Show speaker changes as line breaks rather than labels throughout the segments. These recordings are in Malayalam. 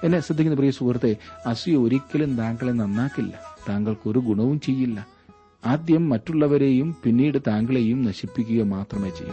എന്നെ ശ്രദ്ധിക്കുന്ന പ്രിയ സുഹൃത്തെ, അസൂയ ഒരിക്കലും താങ്കളെ നന്നാക്കില്ല. താങ്കൾക്കൊരു ഗുണവും ചെയ്യില്ല. ആദ്യം മറ്റുള്ളവരെയും പിന്നീട് താങ്കളെയും നശിപ്പിക്കുക മാത്രമേ ചെയ്യൂ.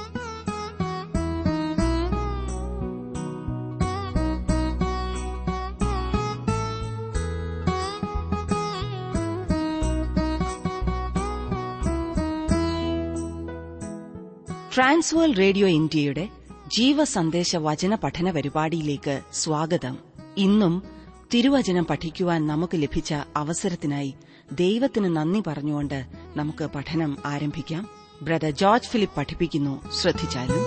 ട്രാൻസ്വേൾഡ് റേഡിയോ ഇന്ത്യയുടെ ജീവസന്ദേശ വചന പഠന പരിപാടിയിലേക്ക് സ്വാഗതം. ഇന്നും തിരുവചനം പഠിക്കുവാൻ നമുക്ക് ലഭിച്ച അവസരത്തിനായി ദൈവത്തിന് നന്ദി പറഞ്ഞുകൊണ്ട് നമുക്ക് പഠനം ആരംഭിക്കാം. ബ്രദർ ജോർജ് ഫിലിപ്പ് പഠിപ്പിക്കുന്നു. ശ്രദ്ധിച്ചാലും.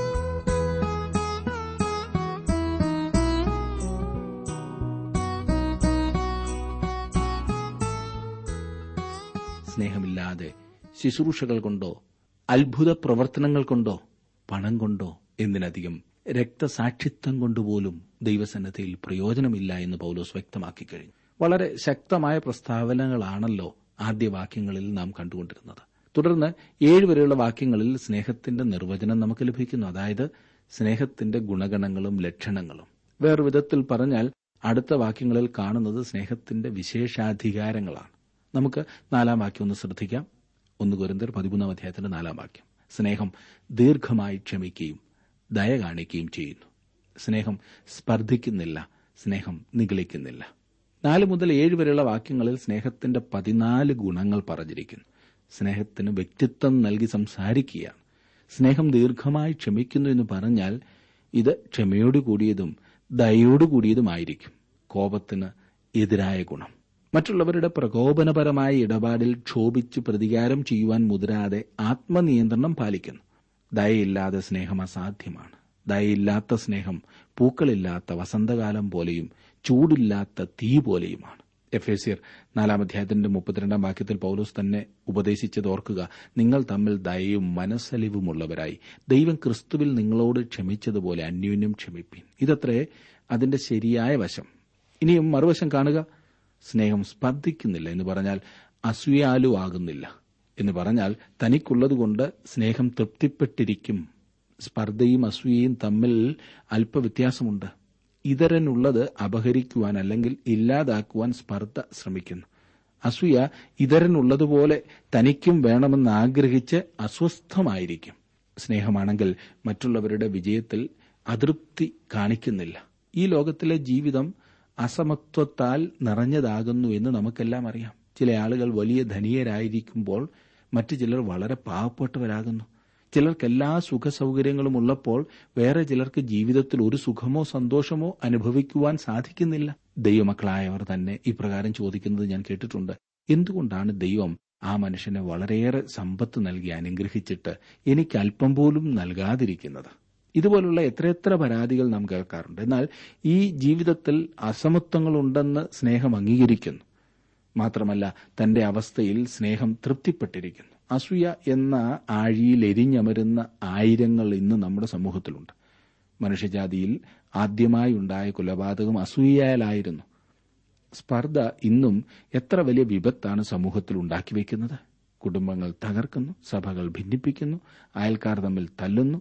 സ്നേഹമില്ലാതെ ശുശ്രൂഷകൾ കൊണ്ടോ അത്ഭുത പ്രവർത്തനങ്ങൾ കൊണ്ടോ പണം കൊണ്ടോ എന്തിനധികം രക്തസാക്ഷിത്വം കൊണ്ടുപോലും ദൈവസന്നിധിയിൽ പ്രയോജനമില്ല എന്ന് പൗലോസ് വ്യക്തമാക്കി കഴിഞ്ഞു. വളരെ ശക്തമായ പ്രസ്താവനകളാണല്ലോ ആദ്യ വാക്യങ്ങളിൽ നാം കണ്ടുകൊണ്ടിരുന്നത്. തുടർന്ന് 7 വരെയുള്ള വാക്യങ്ങളിൽ സ്നേഹത്തിന്റെ നിർവചനം നമുക്ക് ലഭിക്കുന്നു. അതായത് സ്നേഹത്തിന്റെ ഗുണഗണങ്ങളും ലക്ഷണങ്ങളും. വേറൊരു വിധത്തിൽ പറഞ്ഞാൽ അടുത്ത വാക്യങ്ങളിൽ കാണുന്നത് സ്നേഹത്തിന്റെ വിശേഷാധികാരങ്ങളാണ്. നമുക്ക് 4-ാം വാക്യം ഒന്ന് ശ്രദ്ധിക്കാം. 1 കൊരിന്ത്യർ 13-ാം അധ്യായത്തിന്റെ 4-ാം വാക്യം. സ്നേഹം ദീർഘമായി ക്ഷമിക്കുകയും ദയ കാണിക്കുകയും ചെയ്യുന്നു. സ്നേഹം സ്പർദ്ധിക്കുന്നില്ല, സ്നേഹം നിഗളിക്കുന്നില്ല. 4 മുതൽ 7 വരെയുള്ള വാക്യങ്ങളിൽ സ്നേഹത്തിന്റെ 14 ഗുണങ്ങൾ പറഞ്ഞിരിക്കുന്നു. സ്നേഹത്തിന് വ്യക്തിത്വം നൽകി സംസാരിക്കുകയാണ്. സ്നേഹം ദീർഘമായി ക്ഷമിക്കുന്നു എന്ന് പറഞ്ഞാൽ ഇത് ക്ഷമയോടുകൂടിയതും ദയോടുകൂടിയതുമായിരിക്കും. കോപത്തിന് എതിരായ ഗുണം. മറ്റുള്ളവരുടെ പ്രകോപനപരമായ ഇടപാടിൽ ക്ഷോഭിച്ച് പ്രതികാരം ചെയ്യുവാൻ മുതിരാതെ ആത്മനിയന്ത്രണം പാലിക്കുന്നു. ദയയില്ലാതെ സ്നേഹം അസാധ്യമാണ്. ദയയില്ലാത്ത സ്നേഹം പൂക്കളില്ലാത്ത വസന്തകാലം പോലെയും ചൂടില്ലാത്ത തീ പോലെയുമാണ്. എഫേസ്യർ 4-ാം അധ്യായത്തിന്റെ 32-ാം വാക്യത്തിൽ പൗലോസ് തന്നെ ഉപദേശിച്ചത് ഓർക്കുക. നിങ്ങൾ തമ്മിൽ ദയയും മനസ്സലിവുമുള്ളവരായി ദൈവം ക്രിസ്തുവിൽ നിങ്ങളോട് ക്ഷമിച്ചതുപോലെ അന്യോന്യം ക്ഷമിപ്പീൻ. ഇതത്രേ അതിന്റെ ശരിയായ വശം. ഇനിയും മറുവശം കാണുക. സ്നേഹം സ്പർദ്ധിക്കുന്നില്ല എന്ന് പറഞ്ഞാൽ അസൂയാലുവാകുന്നില്ല എന്ന് പറഞ്ഞാൽ തനിക്കുള്ളതുകൊണ്ട് സ്നേഹം തൃപ്തിപ്പെട്ടിരിക്കും. സ്പർദ്ധയും അസൂയയും തമ്മിൽ അല്പവ്യത്യാസമുണ്ട്. ഇതരനുള്ളത് അപഹരിക്കുവാൻ അല്ലെങ്കിൽ ഇല്ലാതാക്കുവാൻ സ്പർദ്ധ ശ്രമിക്കുന്നു. അസൂയ ഇതരനുള്ളതുപോലെ തനിക്കും വേണമെന്ന് ആഗ്രഹിച്ച് അസ്വസ്ഥമായിരിക്കും. സ്നേഹമാണെങ്കിൽ മറ്റുള്ളവരുടെ വിജയത്തിൽ അതൃപ്തി കാണിക്കുന്നില്ല. ഈ ലോകത്തിലെ ജീവിതം അസമത്വത്താൽ നിറഞ്ഞതാകുന്നു എന്ന് നമുക്കെല്ലാം അറിയാം. ചില ആളുകൾ വലിയ ധനികരായിരിക്കുമ്പോൾ മറ്റു ചിലർ വളരെ പാവപ്പെട്ടവരാകുന്നു. ചിലർക്ക് എല്ലാ സുഖസൌകര്യങ്ങളും ഉള്ളപ്പോൾ വേറെ ചിലർക്ക് ജീവിതത്തിൽ ഒരു സുഖമോ സന്തോഷമോ അനുഭവിക്കുവാൻ സാധിക്കുന്നില്ല. ദൈവമക്കളായവർ തന്നെ ഇപ്രകാരം ചോദിക്കുന്നത് ഞാൻ കേട്ടിട്ടുണ്ട്. എന്തുകൊണ്ടാണ് ദൈവം ആ മനുഷ്യനെ വളരെയേറെ സമ്പത്ത് നൽകി അനുഗ്രഹിച്ചിട്ട് എനിക്ക് അല്പം പോലും നൽകാതിരിക്കുന്നത്? ഇതുപോലുള്ള എത്രയെത്ര പരാതികൾ നാം കേൾക്കാറുണ്ട്. എന്നാൽ ഈ ജീവിതത്തിൽ അസമത്വങ്ങളുണ്ടെന്ന് സ്നേഹം അംഗീകരിക്കുന്നു. മാത്രമല്ല തന്റെ അവസ്ഥയിൽ സ്നേഹം തൃപ്തിപ്പെട്ടിരിക്കുന്നു. അസൂയ എന്ന ആഴിയിൽ എരിഞ്ഞമരുന്ന ആയിരങ്ങൾ ഇന്ന് നമ്മുടെ സമൂഹത്തിലുണ്ട്. മനുഷ്യജാതിയിൽ ആദ്യമായി ഉണ്ടായ കൊലപാതകം അസൂയയാലായിരുന്നു. സ്പർദ്ധ ഇന്നും എത്ര വലിയ വിപത്താണ് സമൂഹത്തിൽ ഉണ്ടാക്കിവെക്കുന്നത്. കുടുംബങ്ങൾ തകർക്കുന്നു, സഭകൾ ഭിന്നിപ്പിക്കുന്നു, അയൽക്കാർ തമ്മിൽ തല്ലുന്നു.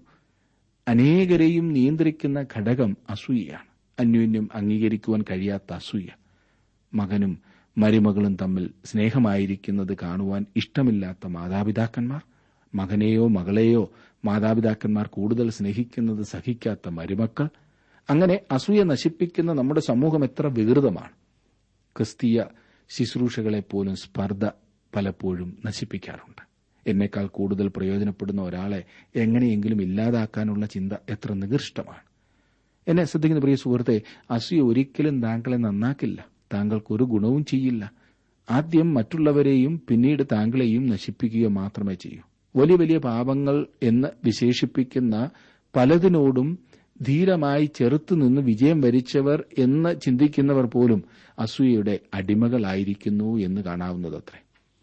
അനേകരെയും നിയന്ത്രിക്കുന്ന ഘടകം അസൂയയാണ്. അന്യോന്യം അംഗീകരിക്കുവാൻ കഴിയാത്ത അസൂയ. മകനും മരുമകളും തമ്മിൽ സ്നേഹമായിരിക്കുന്നത് കാണുവാൻ ഇഷ്ടമില്ലാത്ത മാതാപിതാക്കന്മാർ, മകനെയോ മകളെയോ മാതാപിതാക്കന്മാർ കൂടുതൽ സ്നേഹിക്കുന്നത് സഹിക്കാത്ത മരുമക്കൾ. അങ്ങനെ അസൂയ നശിപ്പിക്കുന്ന നമ്മുടെ സമൂഹം എത്ര വികൃതമാണ്. ക്രിസ്തീയ ശുശ്രൂഷകളെപ്പോലും സ്പർദ്ധ പലപ്പോഴും നശിപ്പിക്കാറുണ്ട്. എന്നേക്കാൾ കൂടുതൽ പ്രയോജനപ്പെടുന്ന ഒരാളെ എങ്ങനെയെങ്കിലും ഇല്ലാതാക്കാനുള്ള ചിന്ത എത്ര നികൃഷ്ടമാണ്. എന്നെ ശ്രദ്ധിക്കുന്ന പ്രിയ സുഹൃത്തെ, അസൂയ ഒരിക്കലും താങ്കളെ നന്നാക്കില്ല. താങ്കൾക്കൊരു ഗുണവും ചെയ്യില്ല. ആദ്യം മറ്റുള്ളവരെയും പിന്നീട് താങ്കളെയും നശിപ്പിക്കുക മാത്രമേ ചെയ്യൂ. വലിയ വലിയ പാപങ്ങൾ എന്ന് വിശേഷിപ്പിക്കുന്ന പലതിനോടും ധീരമായി ചെറുത്തുനിന്ന് വിജയം വരിച്ചവർ എന്ന് ചിന്തിക്കുന്നവർ പോലും അസൂയയുടെ അടിമകളായിരിക്കുന്നു എന്ന് കാണാവുന്നതത്രേ.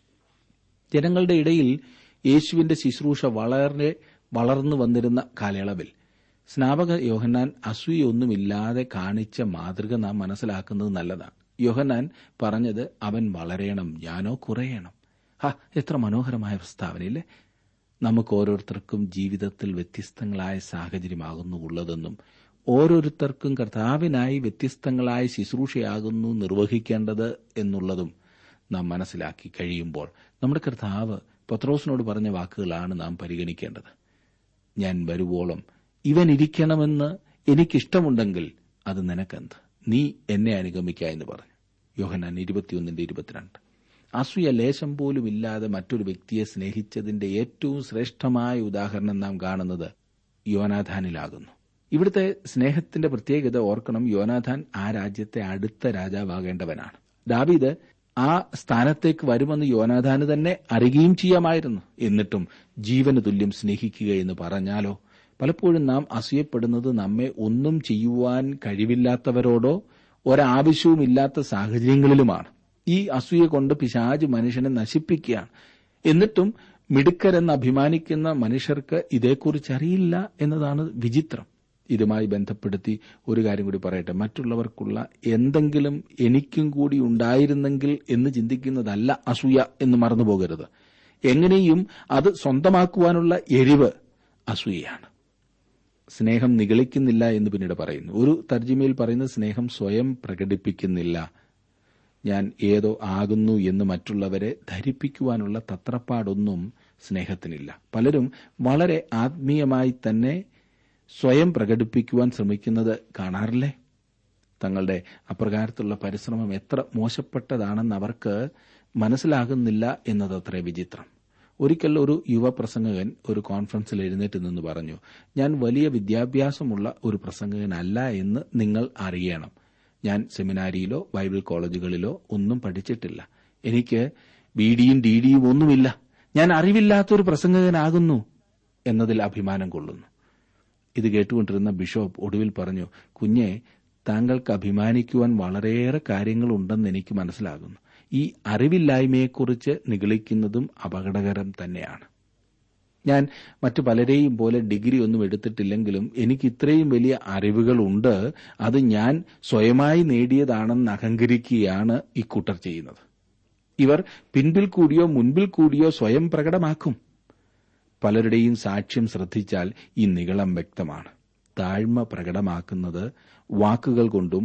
ജനങ്ങളുടെ ഇടയിൽ യേശുവിന്റെ ശുശ്രൂഷ വളരെ വളർന്നു വന്നിരുന്ന കാലയളവിൽ സ്നാപക യോഹന്നാൻ അസൂയൊന്നുമില്ലാതെ കാണിച്ച മാതൃക നാം മനസ്സിലാക്കുന്നത് നല്ലതാണ്. യോഹന്നാൻ പറഞ്ഞത്, അവൻ വളരണം, ഞാനോ കുറയണം. എത്ര മനോഹരമായ പ്രസ്താവനയില്ലേ. നമുക്ക് ഓരോരുത്തർക്കും ജീവിതത്തിൽ വ്യത്യസ്തങ്ങളായ സാഹചര്യമാകുന്നു ഉള്ളതെന്നും ഓരോരുത്തർക്കും കർത്താവിനായി വ്യത്യസ്തങ്ങളായ ശുശ്രൂഷയാകുന്നു നിർവഹിക്കേണ്ടത് എന്നുള്ളതും നാം മനസ്സിലാക്കി കഴിയുമ്പോൾ നമ്മുടെ കർത്താവ് പത്രോസിനോട് പറഞ്ഞ വാക്കുകളാണ് നാം പരിഗണിക്കേണ്ടത്. ഞാൻ വരുവോളം ഇവൻ ഇരിക്കണമെന്ന് എനിക്കിഷ്ടമുണ്ടെങ്കിൽ അത് നിനക്കെന്ത്, നീ എന്നെ അനുഗമിക്ക എന്ന് പറഞ്ഞു. യോഹന്നാൻ 21:22. അസൂയ ലേശം പോലും ഇല്ലാതെ മറ്റൊരു വ്യക്തിയെ സ്നേഹിച്ചതിന്റെ ഏറ്റവും ശ്രേഷ്ഠമായ ഉദാഹരണം നാം കാണുന്നത് യോനാഥാനിലാകുന്നു. ഇവിടുത്തെ സ്നേഹത്തിന്റെ പ്രത്യേകത ഓർക്കണം. യോനാഥാൻ ആ രാജ്യത്തെ അടുത്ത രാജാവാകേണ്ടവനാണ്. ദാവീദ് ആ സ്ഥാനത്തേക്ക് വരുമെന്ന് യോനാഥാന് തന്നെ അറിയുകയും ചെയ്യാമായിരുന്നു. എന്നിട്ടും ജീവന് തുല്യം സ്നേഹിക്കുക എന്ന് പറഞ്ഞാലോ? പലപ്പോഴും നാം അസൂയപ്പെടുന്നത് നമ്മെ ഒന്നും ചെയ്യുവാൻ കഴിവില്ലാത്തവരോടോ ഒരാവശ്യവുമില്ലാത്ത സാഹചര്യങ്ങളിലുമാണ്. ഈ അസൂയ കൊണ്ട് പിശാച് മനുഷ്യനെ നശിപ്പിക്കുകയാണ്. എന്നിട്ടും മിടുക്കരെന്ന് അഭിമാനിക്കുന്ന മനുഷ്യർക്ക് ഇതേക്കുറിച്ച് അറിയില്ല എന്നതാണ് വിചിത്രം. ഇതുമായി ബന്ധപ്പെടുത്തി ഒരു കാര്യം കൂടി പറയട്ടെ. മറ്റുള്ളവർക്കുള്ള എന്തെങ്കിലും എനിക്കും കൂടി ഉണ്ടായിരുന്നെങ്കിൽ എന്ന് ചിന്തിക്കുന്നതല്ല അസൂയ എന്ന് മറന്നുപോകരുത്. എങ്ങനെയും അത് സ്വന്തമാക്കുവാനുള്ള എരിവ് അസൂയയാണ്. സ്നേഹം നിഗളിക്കുന്നില്ല എന്ന് പിന്നീട് പറയുന്നു. ഒരു തർജിമയിൽ പറയുന്നത് സ്നേഹം സ്വയം പ്രകടിപ്പിക്കുന്നില്ല. ഞാൻ ഏതോ ആകുന്നു എന്ന് മറ്റുള്ളവരെ ധരിപ്പിക്കുവാനുള്ള തത്രപ്പാടൊന്നും സ്നേഹത്തിനില്ല. പലരും വളരെ ആത്മീയമായി തന്നെ സ്വയം പ്രകടിപ്പിക്കുവാൻ ശ്രമിക്കുന്നത് കാണാറില്ലേ? തങ്ങളുടെ അപ്രകാരത്തിലുള്ള പരിശ്രമം എത്ര മോശപ്പെട്ടതാണെന്ന് അവർക്ക് മനസ്സിലാകുന്നില്ല എന്നതത്രേ വിചിത്രം. ഒരിക്കൽ ഒരു യുവപ്രസംഗകൻ ഒരു കോൺഫറൻസിൽ എഴുന്നേറ്റ് നിന്ന് പറഞ്ഞു, ഞാൻ വലിയ വിദ്യാഭ്യാസമുള്ള ഒരു പ്രസംഗകനല്ല എന്ന് നിങ്ങൾ അറിയണം. ഞാൻ സെമിനാരിയിലോ ബൈബിൾ കോളേജുകളിലോ ഒന്നും പഠിച്ചിട്ടില്ല. എനിക്ക് ബിഡിയും ഡിഡിയും ഒന്നുമില്ല. ഞാൻ അറിവില്ലാത്തൊരു പ്രസംഗകനാകുന്നു എന്നതിൽ അഭിമാനം കൊള്ളുന്നു. ഇത് കേട്ടുകൊണ്ടിരുന്ന ബിഷപ്പ് ഒടുവിൽ പറഞ്ഞു, കുഞ്ഞെ, താങ്കൾക്ക് അഭിമാനിക്കുവാൻ വളരെയേറെ കാര്യങ്ങളുണ്ടെന്ന് എനിക്ക് മനസ്സിലാകുന്നു. ഈ അറിവില്ലായ്മയെക്കുറിച്ച് നിഗളിക്കുന്നതും അപകടകരം തന്നെയാണ്. ഞാൻ മറ്റു പലരെയും പോലെ ഡിഗ്രി ഒന്നും എടുത്തിട്ടില്ലെങ്കിലും എനിക്ക് ഇത്രയും വലിയ അറിവുകളുണ്ട്. അത് ഞാൻ സ്വയമായി നേടിയതാണെന്ന് അഹങ്കരിക്കുകയാണ് ഇക്കൂട്ടർ ചെയ്യുന്നത്. ഇവർ പിൻപിൽ കൂടിയോ മുൻപിൽ കൂടിയോ സ്വയം പ്രകടമാക്കും. പലരുടെയും സാക്ഷ്യം ശ്രദ്ധിച്ചാൽ ഈ നിഗളം വ്യക്തമാണ്. താഴ്മ പ്രകടമാക്കുന്നത് വാക്കുകൾ കൊണ്ടും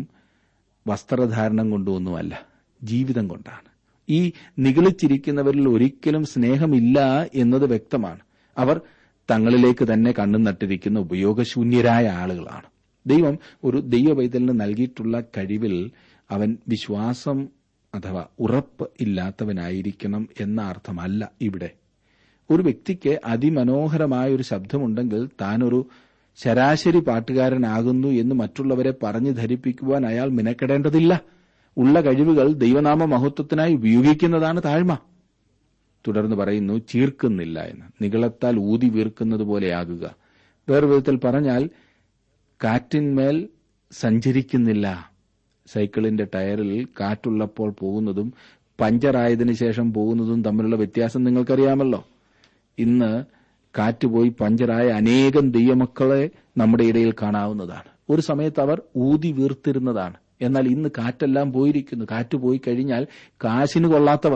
വസ്ത്രധാരണം കൊണ്ടുമൊന്നുമല്ല, ജീവിതം കൊണ്ടാണ്. ഈ നിഗളിച്ചിരിക്കുന്നവരിൽ ഒരിക്കലും സ്നേഹമില്ല എന്നത് വ്യക്തമാണ്. അവർ തങ്ങളിലേക്ക് തന്നെ കണ്ണു നട്ടിരിക്കുന്ന ഉപയോഗശൂന്യരായ ആളുകളാണ്. ദൈവം ഒരു ദൈവപൈതലിന് നൽകിയിട്ടുള്ള കഴിവിൽ അവൻ വിശ്വാസം അഥവാ ഉറപ്പ് ഇല്ലാത്തവനായിരിക്കണം എന്ന അർത്ഥമല്ല ഇവിടെ. ഒരു വ്യക്തിക്ക് അതിമനോഹരമായ ഒരു ശബ്ദമുണ്ടെങ്കിൽ താനൊരു ശരാശരി പാട്ടുകാരനാകുന്നു എന്ന് മറ്റുള്ളവരെ പറഞ്ഞു ധരിപ്പിക്കുവാൻ അയാൾ മിനക്കെടേണ്ടതില്ല. ഉള്ള കഴിവുകൾ ദൈവനാമ മഹത്വത്തിനായി ഉപയോഗിക്കുന്നതാണ് താഴ്മ. തുടർന്ന് പറയുന്നു, ചീർക്കുന്നില്ല എന്ന്. നിഗളത്താൽ ഊതി വീർക്കുന്നത് പോലെയാകുക. വേറെ വിധത്തിൽ പറഞ്ഞാൽ കാറ്റിന്മേൽ സഞ്ചരിക്കുന്നില്ല. സൈക്കിളിന്റെ ടയറിൽ കാറ്റുള്ളപ്പോൾ പോകുന്നതും പഞ്ചറായതിനു ശേഷം പോകുന്നതും തമ്മിലുള്ള വ്യത്യാസം നിങ്ങൾക്കറിയാമല്ലോ. ഇന്ന് കാറ്റുപോയി പഞ്ചറായ അനേകം ദൈവമക്കളെ നമ്മുടെ ഇടയിൽ കാണാവുന്നതാണ്. ഒരു സമയത്ത് അവർ ഊതി വീർത്തിരുന്നതാണ്. എന്നാൽ ഇന്ന് കാറ്റെല്ലാം പോയിരിക്കുന്നു. കാറ്റ് പോയി കഴിഞ്ഞാൽ കാശിന് കൊള്ളാത്തവർ.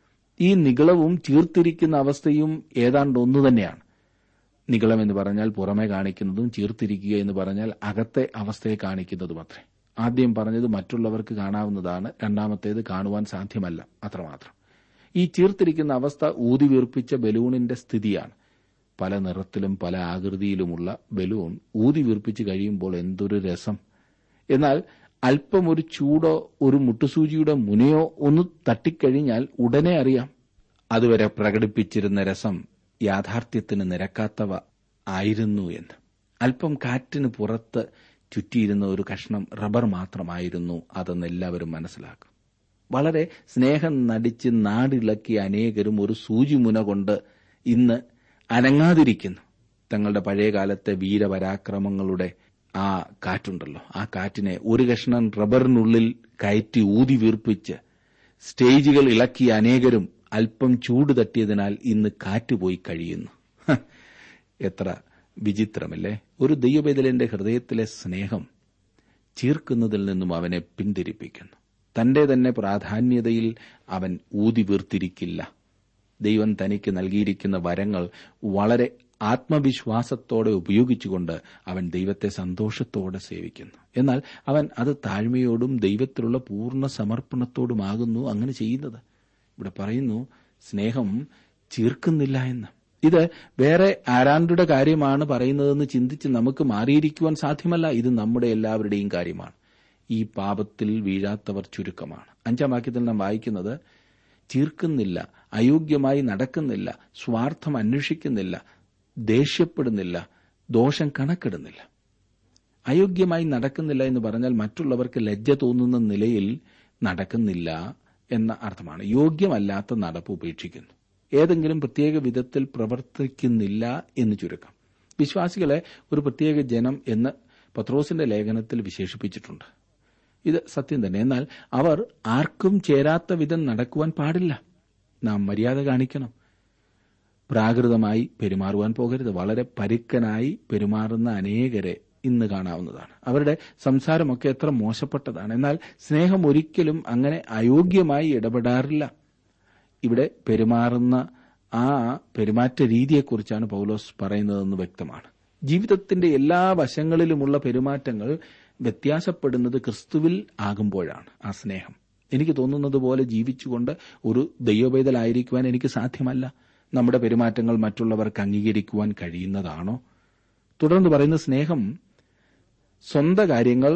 ഈ നിഗളവും ചീർത്തിരിക്കുന്ന അവസ്ഥയും ഏതാണ്ട് ഒന്നു തന്നെയാണ്. നിഗളം എന്ന് പറഞ്ഞാൽ പുറമെ കാണിക്കുന്നതും ചീർത്തിരിക്കുക എന്ന് പറഞ്ഞാൽ അകത്തെ അവസ്ഥയെ കാണിക്കുന്നതും അത്രേ. ആദ്യം പറഞ്ഞത് മറ്റുള്ളവർക്ക് കാണാവുന്നതാണ്, രണ്ടാമത്തേത് കാണുവാൻ സാധ്യമല്ല, അത്രമാത്രം. ഈ ചീർത്തിരിക്കുന്ന അവസ്ഥ ഊതി വീർപ്പിച്ച ബലൂണിന്റെ സ്ഥിതിയാണ്. പല നിറത്തിലും പല ആകൃതിയിലുമുള്ള ബലൂൺ ഊതി വീർപ്പിച്ച് കഴിയുമ്പോൾ എന്തൊരു രസം! എന്നാൽ അല്പം ഒരു ചൂടോ ഒരു മുട്ടുസൂചിയുടെ മുനയോ ഒന്ന് തട്ടിക്കഴിഞ്ഞാൽ ഉടനെ അറിയാം അതുവരെ പ്രകടിപ്പിച്ചിരുന്ന രസം യാഥാർത്ഥ്യത്തിന് നിരക്കാത്തവ ആയിരുന്നു എന്ന്. അല്പം കാറ്റിന് പുറത്ത് ചുറ്റിയിരുന്ന ഒരു കഷ്ണം റബ്ബർ മാത്രമായിരുന്നു അതെന്ന് എല്ലാവരും മനസ്സിലാക്കും. വളരെ സ്നേഹം നടിച്ച് നാടിളക്കിയ അനേകരും ഒരു സൂചിമുന കൊണ്ട് ഇന്ന് അനങ്ങാതിരിക്കുന്നു. തങ്ങളുടെ പഴയകാലത്തെ വീരപരാക്രമങ്ങളുടെ ആ കാറ്റുണ്ടല്ലോ, ആ കാറ്റിനെ ഒരു കഷ്ണം റബ്ബറിനുള്ളിൽ കയറ്റി ഊതി വീർപ്പിച്ച് സ്റ്റേജുകൾ ഇളക്കിയ അനേകരും അല്പം ചൂട് തട്ടിയതിനാൽ ഇന്ന് കാറ്റുപോയി കഴിയുന്നു. എത്ര വിചിത്രമല്ലേ! ഒരു ദൈവപൈതലിന്റെ ഹൃദയത്തിലെ സ്നേഹം ചീർക്കുന്നതിൽ നിന്നും അവനെ പിന്തിരിപ്പിക്കുന്നു. തന്റെ തന്നെ പ്രാധാന്യതയിൽ അവൻ ഊതി വീർത്തിരിക്കില്ല. ദൈവം തനിക്ക് നൽകിയിരിക്കുന്ന വരങ്ങൾ വളരെ ആത്മവിശ്വാസത്തോടെ ഉപയോഗിച്ചുകൊണ്ട് അവൻ ദൈവത്തെ സന്തോഷത്തോടെ സേവിക്കുന്നു. എന്നാൽ അവൻ അത് താഴ്മയോടും ദൈവത്തിലുള്ള പൂർണ്ണ സമർപ്പണത്തോടുമാകുന്നു അങ്ങനെ ചെയ്യുന്നത്. ഇവിടെ പറയുന്നു സ്നേഹം ചീർക്കുന്നില്ല എന്ന്. ഇത് വേറെ ആരാണ്ടുടെ കാര്യമാണ് പറയുന്നതെന്ന് ചിന്തിച്ച് നമുക്ക് മാറിയിരിക്കുവാൻ സാധ്യമല്ല. ഇത് നമ്മുടെ എല്ലാവരുടെയും കാര്യമാണ്. ഈ പാപത്തിൽ വീഴാത്തവർ ചുരുക്കമാണ്. 5-ാം വാക്യത്തിൽ നാം വായിക്കുന്നത്, ചീർക്കുന്നില്ല, അയോഗ്യമായി നടക്കുന്നില്ല, സ്വാർത്ഥം അന്വേഷിക്കുന്നില്ല, ദേഷ്യപ്പെടുന്നില്ല, ദോഷം കണക്കിടുന്നില്ല. അയോഗ്യമായി നടക്കുന്നില്ല എന്ന് പറഞ്ഞാൽ മറ്റുള്ളവർക്ക് ലജ്ജ തോന്നുന്ന നിലയിൽ നടക്കുന്നില്ല എന്ന അർത്ഥമാണ്. യോഗ്യമല്ലാത്ത നടപ്പ് ഉപേക്ഷിക്കുന്നു, ഏതെങ്കിലും പ്രത്യേക വിധത്തിൽ പ്രവർത്തിക്കുന്നില്ല എന്ന് ചുരുക്കം. വിശ്വാസികളെ ഒരു പ്രത്യേക ജനം എന്ന് പത്രോസിന്റെ ലേഖനത്തിൽ വിശേഷിപ്പിച്ചിട്ടുണ്ട്. ഇത് സത്യം തന്നെ. എന്നാൽ അവർ ആർക്കും ചേരാത്ത വിധം നടക്കുവാൻ പാടില്ല. നാം മര്യാദ കാണിക്കണം. പ്രാകൃതമായി പെരുമാറുവാൻ പോകരുത്. വളരെ പരുക്കനായി പെരുമാറുന്ന അനേകരെ ഇന്ന് കാണാവുന്നതാണ്. അവരുടെ സംസാരമൊക്കെ എത്ര മോശപ്പെട്ടതാണ്. എന്നാൽ സ്നേഹം ഒരിക്കലും അങ്ങനെ അയോഗ്യമായി ഇടപെടാറില്ല. ഇവിടെ പെരുമാറുന്ന ആ പെരുമാറ്റ രീതിയെക്കുറിച്ചാണ് പൗലോസ് പറയുന്നതെന്ന് വ്യക്തമാണ്. ജീവിതത്തിന്റെ എല്ലാ വശങ്ങളിലുമുള്ള പെരുമാറ്റങ്ങൾ വ്യത്യാസപ്പെടുന്നത് ക്രിസ്തുവിൽ ആകുമ്പോഴാണ്. ആ സ്നേഹം എനിക്ക് തോന്നുന്നത് പോലെ ജീവിച്ചുകൊണ്ട് ഒരു ദൈവവേദലായിരിക്കുവാൻ എനിക്ക് സാധ്യമല്ല. നമ്മുടെ പെരുമാറ്റങ്ങൾ മറ്റുള്ളവർക്ക് അംഗീകരിക്കുവാൻ കഴിയുന്നതാണോ? തുടർന്ന് പറയുന്ന സ്നേഹം സ്വന്തം കാര്യങ്ങൾ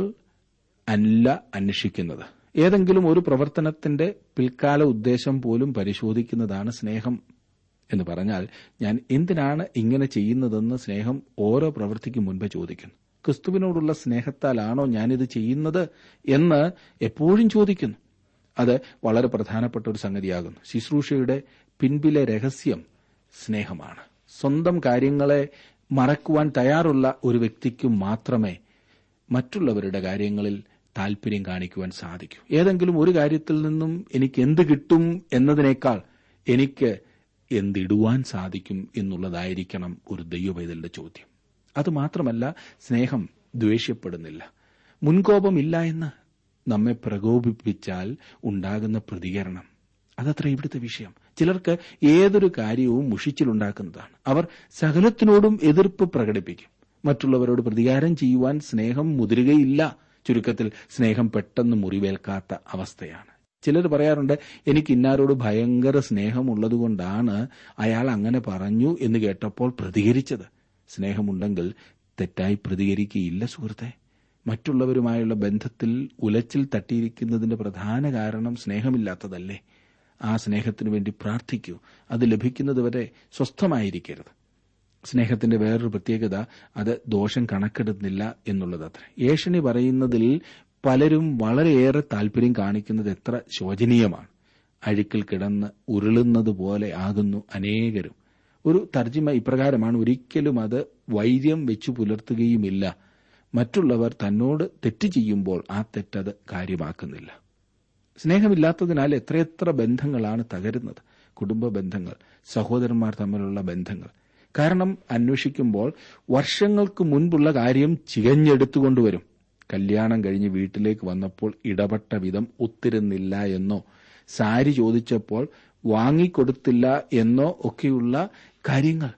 അല്ല അന്വേഷിക്കുന്നത്. ഏതെങ്കിലും ഒരു പ്രവർത്തനത്തിന്റെ പിൽക്കാല ഉദ്ദേശം പോലും പരിശോധിക്കുന്നതാണ് സ്നേഹം എന്ന് പറഞ്ഞാൽ, ഞാൻ എന്തിനാണ് ഇങ്ങനെ ചെയ്യുന്നതെന്ന് സ്നേഹം ഓരോ പ്രവൃത്തിക്കും മുൻപ് ചോദിക്കുന്നു. ക്രിസ്തുവിനോടുള്ള സ്നേഹത്താലാണോ ഞാനിത് ചെയ്യുന്നത് എന്ന് എപ്പോഴും ചോദിക്കുന്നു. അത് വളരെ പ്രധാനപ്പെട്ട ഒരു സംഗതിയാകുന്നു. ശുശ്രൂഷയുടെ പിൻപിലെ രഹസ്യം സ്നേഹമാണ്. സ്വന്തം കാര്യങ്ങളെ മറക്കുവാൻ തയ്യാറുള്ള ഒരു വ്യക്തിക്ക് മാത്രമേ മറ്റുള്ളവരുടെ കാര്യങ്ങളിൽ താൽപര്യം കാണിക്കുവാൻ സാധിക്കൂ. ഏതെങ്കിലും ഒരു കാര്യത്തിൽ നിന്നും എനിക്ക് എന്ത് കിട്ടും എന്നതിനേക്കാൾ എനിക്ക് എന്തിടുവാൻ സാധിക്കും എന്നുള്ളതായിരിക്കണം ഒരു ദൈവവേദന്റെ ചോദ്യം. അതുമാത്രമല്ല, സ്നേഹം ദ്വേഷ്യപ്പെടുന്നില്ല. മുൻകോപമില്ല എന്ന് നമ്മെ പ്രകോപിപ്പിച്ചാൽ ഉണ്ടാകുന്ന പ്രതികരണം, അതത്ര ഇവിടുത്തെ വിഷയം. ചിലർക്ക് ഏതൊരു കാര്യവും മുഷിച്ചിലുണ്ടാക്കുന്നതാണ്. അവർ സകലത്തിനോടും എതിർപ്പ് പ്രകടിപ്പിക്കും. മറ്റുള്ളവരോട് പ്രതികാരം ചെയ്യുവാൻ സ്നേഹം മുതിരുകയില്ല. ചുരുക്കത്തിൽ സ്നേഹം പെട്ടെന്ന് മുറിവേൽക്കാത്ത അവസ്ഥയാണ്. ചിലർ പറയാറുണ്ട്, എനിക്ക് ഇന്നാരോട് ഭയങ്കര സ്നേഹമുള്ളതുകൊണ്ടാണ് അയാൾ അങ്ങനെ പറഞ്ഞു എന്ന് കേട്ടപ്പോൾ പ്രതികരിച്ചത്. സ്നേഹമുണ്ടെങ്കിൽ തെറ്റായി പ്രതികരിക്കുകയില്ല സുഹൃത്തെ. മറ്റുള്ളവരുമായുള്ള ബന്ധത്തിൽ ഉലച്ചിൽ തട്ടിയിരിക്കുന്നതിന്റെ പ്രധാന കാരണം സ്നേഹമില്ലാത്തതല്ലേ? ആ സ്നേഹത്തിനു വേണ്ടി പ്രാർത്ഥിക്കൂ. അത് ലഭിക്കുന്നതുവരെ സ്വസ്ഥമായിരിക്കരുത്. സ്നേഹത്തിന്റെ വേറൊരു പ്രത്യേകത, അത് ദോഷം കണക്കെടുന്നില്ല എന്നുള്ളതത്രേ. ഏഷണി പറയുന്നതിൽ പലരും വളരെയേറെ താൽപര്യം കാണിക്കുന്നത് എത്ര ശോചനീയമാണ്. അഴുക്കിൽ കിടന്ന് ഉരുളുന്നത് പോലെ ആകുന്നു അനേകരും. ഒരു തർജിമ ഇപ്രകാരമാണ്, ഒരിക്കലും അത് വൈര്യം വെച്ചു പുലർത്തുകയുമില്ല. മറ്റുള്ളവർ തന്നോട് തെറ്റ് ചെയ്യുമ്പോൾ ആ തെറ്റത് കാര്യമാക്കുന്നില്ല. സ്നേഹമില്ലാത്തതിനാൽ എത്രയെത്ര ബന്ധങ്ങളാണ് തകരുന്നത്. കുടുംബ ബന്ധങ്ങൾ, സഹോദരന്മാർ തമ്മിലുള്ള ബന്ധങ്ങൾ. കാരണം അന്വേഷിക്കുമ്പോൾ വർഷങ്ങൾക്ക് മുൻപുള്ള കാര്യം ചികഞ്ഞെടുത്തുകൊണ്ടുവരും. കല്യാണം കഴിഞ്ഞ് വീട്ടിലേക്ക് വന്നപ്പോൾ ഇടപെട്ട വിധം ഒത്തിരുന്നില്ല എന്നോ, സാരി ചോദിച്ചപ്പോൾ വാങ്ങിക്കൊടുത്തില്ല എന്നോ ഒക്കെയുള്ള കാര്യങ്ങൾ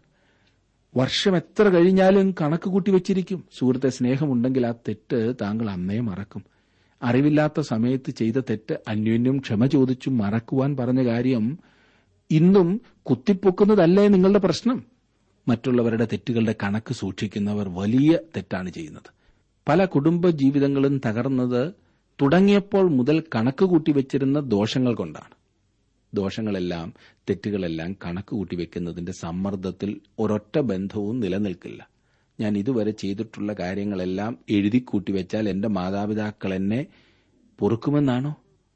വർഷം എത്ര കഴിഞ്ഞാലും കണക്ക് കൂട്ടി വച്ചിരിക്കും. സുഹൃത്തെ, സ്നേഹമുണ്ടെങ്കിൽ ആ തെറ്റ് താങ്കൾ അന്നേ മറക്കും. അറിവില്ലാത്ത സമയത്ത് ചെയ്ത തെറ്റ് അന്യോന്യം ക്ഷമ ചോദിച്ചും മറക്കുവാൻ പറഞ്ഞ കാര്യം ഇന്നും കുത്തിപ്പൊക്കുന്നതല്ലേ നിങ്ങളുടെ പ്രശ്നം? മറ്റുള്ളവരുടെ തെറ്റുകളുടെ കണക്ക് സൂക്ഷിക്കുന്നവർ വലിയ തെറ്റാണ് ചെയ്യുന്നത്. പല കുടുംബ ജീവിതങ്ങളും തകർന്നത് തുടങ്ങിയപ്പോൾ മുതൽ കണക്ക് കൂട്ടിവെച്ചിരുന്ന ദോഷങ്ങൾ കൊണ്ടാണ്. ദോഷങ്ങളെല്ലാം, തെറ്റുകളെല്ലാം കണക്ക് കൂട്ടിവെക്കുന്നതിന്റെ സമ്മർദ്ദത്തിൽ ഒരൊറ്റ ബന്ധവും നിലനിൽക്കില്ല. ഞാൻ ഇതുവരെ ചെയ്തിട്ടുള്ള കാര്യങ്ങളെല്ലാം എഴുതിക്കൂട്ടിവെച്ചാൽ എന്റെ മാതാപിതാക്കൾ എന്നെ പൊറുക്കുമെന്നാണോ?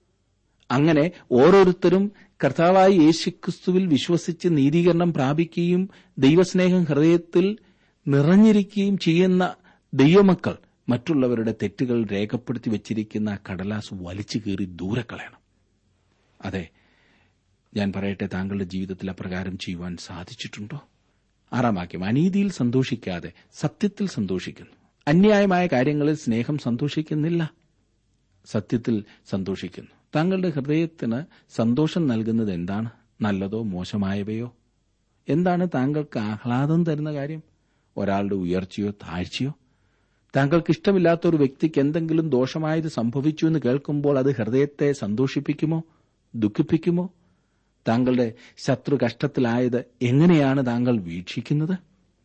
അങ്ങനെ ഓരോരുത്തരും കർത്താവായ യേശുക്രിസ്തുവിൽ വിശ്വസിച്ച് നീതീകരണം പ്രാപിക്കുകയും ദൈവസ്നേഹം ഹൃദയത്തിൽ നിറഞ്ഞിരിക്കുകയും ചെയ്യുന്ന ദൈവമക്കൾ മറ്റുള്ളവരുടെ തെറ്റുകൾ രേഖപ്പെടുത്തി വെച്ചിരിക്കുന്ന കടലാസ് വലിച്ചു കീറി ദൂരെ കളയണം. അതെ, ഞാൻ പറയട്ടെ, താങ്കളുടെ ജീവിതത്തിൽ അപ്രകാരം ചെയ്യുവാൻ സാധിച്ചിട്ടുണ്ടോ? 6-ാം വാക്യം, അനീതിയിൽ സന്തോഷിക്കാതെ സത്യത്തിൽ സന്തോഷിക്കുന്നു. അന്യായമായ കാര്യങ്ങളിൽ സ്നേഹം സന്തോഷിക്കുന്നില്ല, സത്യത്തിൽ സന്തോഷിക്കുന്നു. താങ്കളുടെ ഹൃദയത്തിന് സന്തോഷം നൽകുന്നത് എന്താണ്? നല്ലതോ മോശമായവയോ? എന്താണ് താങ്കൾക്ക് ആഹ്ലാദം തരുന്ന കാര്യം? ഒരാളുടെ ഉയർച്ചയോ താഴ്ചയോ? താങ്കൾക്ക് ഇഷ്ടമില്ലാത്ത ഒരു വ്യക്തിക്ക് എന്തെങ്കിലും ദോഷമായത് സംഭവിച്ചു എന്ന് കേൾക്കുമ്പോൾ അത് ഹൃദയത്തെ സന്തോഷിപ്പിക്കുമോ, ദുഃഖിപ്പിക്കുമോ? താങ്കളുടെ ശത്രു കഷ്ടത്തിലായത് എങ്ങനെയാണ് താങ്കൾ വീക്ഷിക്കുന്നത്?